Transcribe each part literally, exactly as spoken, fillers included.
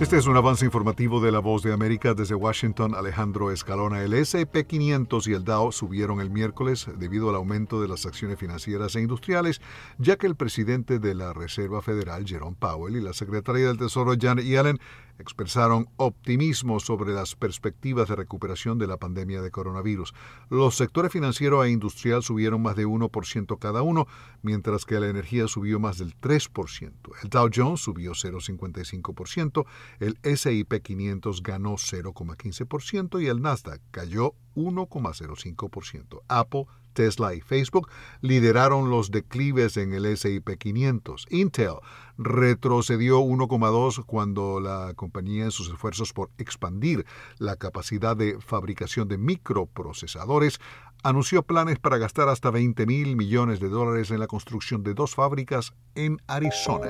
Este es un avance informativo de La Voz de América. Desde Washington, Alejandro Escalona. El ese y pe quinientos y el Dow subieron el miércoles debido al aumento de las acciones financieras e industriales, ya que el presidente de la Reserva Federal, Jerome Powell, y la secretaria del Tesoro, Janet Yellen, expresaron optimismo sobre las perspectivas de recuperación de la pandemia de coronavirus. Los sectores financiero e industrial subieron más de uno por ciento cada uno, mientras que la energía subió más del tres por ciento. El Dow Jones subió cero coma cincuenta y cinco por ciento, el ese y pe quinientos ganó cero coma quince por ciento y el Nasdaq cayó uno coma cero cinco por ciento. Apple, Tesla y Facebook lideraron los declives en el ese y pe quinientos. Intel retrocedió uno coma dos por ciento cuando la compañía, en sus esfuerzos por expandir la capacidad de fabricación de microprocesadores, anunció planes para gastar hasta veinte mil millones de dólares en la construcción de dos fábricas en Arizona.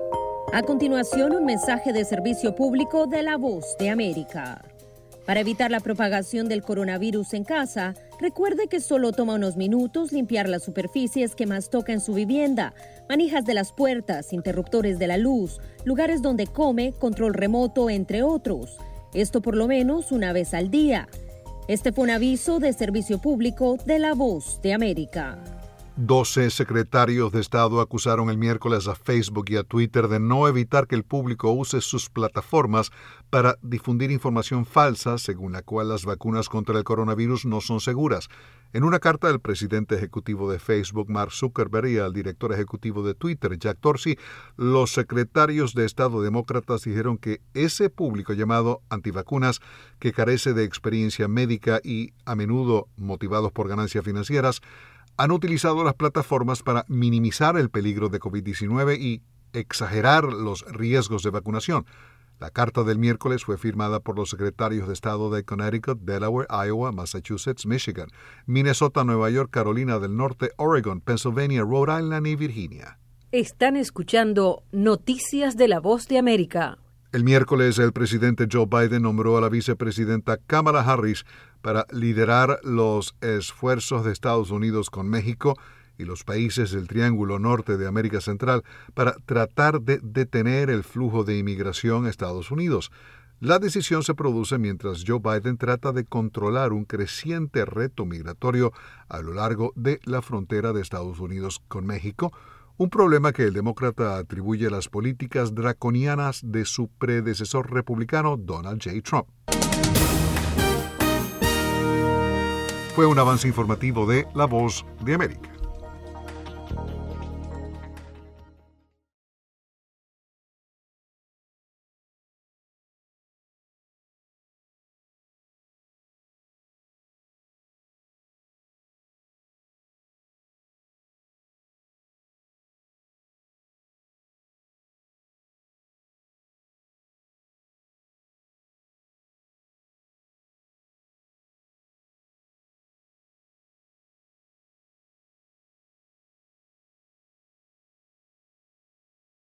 A continuación, un mensaje de servicio público de La Voz de América. Para evitar la propagación del coronavirus en casa, recuerde que solo toma unos minutos limpiar las superficies que más toca en su vivienda, manijas de las puertas, interruptores de la luz, lugares donde come, control remoto, entre otros. Esto por lo menos una vez al día. Este fue un aviso de servicio público de La Voz de América. doce secretarios de Estado acusaron el miércoles a Facebook y a Twitter de no evitar que el público use sus plataformas para difundir información falsa, según la cual las vacunas contra el coronavirus no son seguras. En una carta del presidente ejecutivo de Facebook, Mark Zuckerberg, y al director ejecutivo de Twitter, Jack Dorsey, los secretarios de Estado demócratas dijeron que ese público llamado antivacunas, que carece de experiencia médica y a menudo motivados por ganancias financieras, han utilizado las plataformas para minimizar el peligro de covid diecinueve y exagerar los riesgos de vacunación. La carta del miércoles fue firmada por los secretarios de Estado de Connecticut, Delaware, Iowa, Massachusetts, Michigan, Minnesota, Nueva York, Carolina del Norte, Oregon, Pennsylvania, Rhode Island y Virginia. Están escuchando Noticias de La Voz de América. El miércoles, el presidente Joe Biden nombró a la vicepresidenta Kamala Harris para liderar los esfuerzos de Estados Unidos con México y los países del Triángulo Norte de América Central para tratar de detener el flujo de inmigración a Estados Unidos. La decisión se produce mientras Joe Biden trata de controlar un creciente reto migratorio a lo largo de la frontera de Estados Unidos con México, un problema que el demócrata atribuye a las políticas draconianas de su predecesor republicano, Donald J. Trump. Fue un avance informativo de La Voz de América.